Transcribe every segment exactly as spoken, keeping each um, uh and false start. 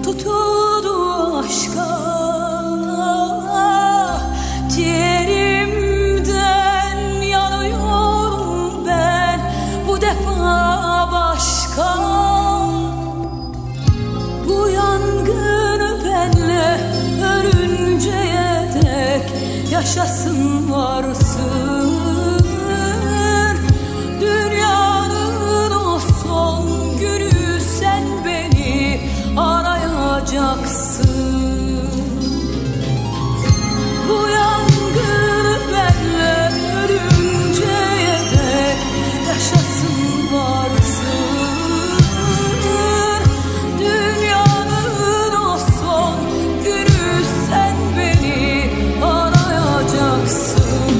tutuldu aşka. Ciğerimden yanıyorum ben bu defa başka. Bu yangını benle ölünceye dek yaşasın varsın. Dünyanın o son günü sen beni arayacaksın. Bu yangını benle ölünceye dek yaşasın varsın. Dünyanın o son günü sen beni arayacaksın.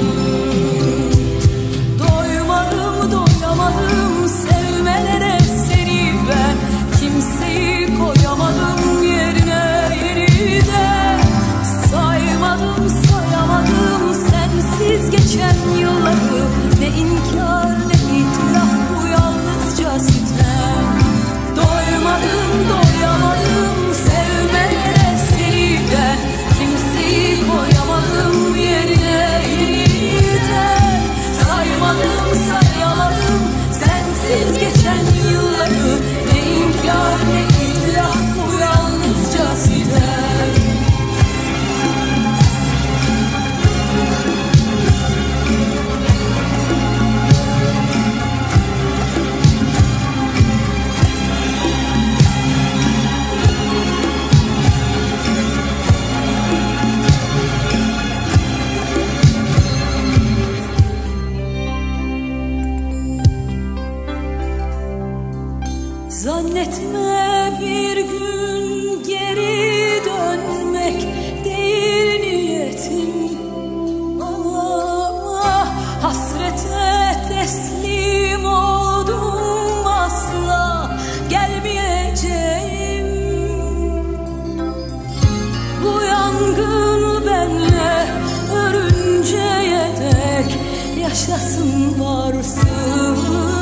Doymadım, doyamadım sevmelere seni ben. Kimseyi koyamadım yerine yeniden. Saymadım, sayamadım sensiz geçen yılları. Ne inkar ne itiraf, bu yalnızca sitem. Doymadım, doyamadım sevmelere seni ben. Kimseyi koyamadım yerine yeniden. Saymadım, sayamadım sensiz geçen yılları. Ne inkar ne itiraf, bu yalnızca sitem. Zannetme bir gün geri dönmek değil niyetim. Ah, hasrete teslim oldum, asla gelmeyeceğim. Bu yangın benle ölünceye dek yaşasın varsın.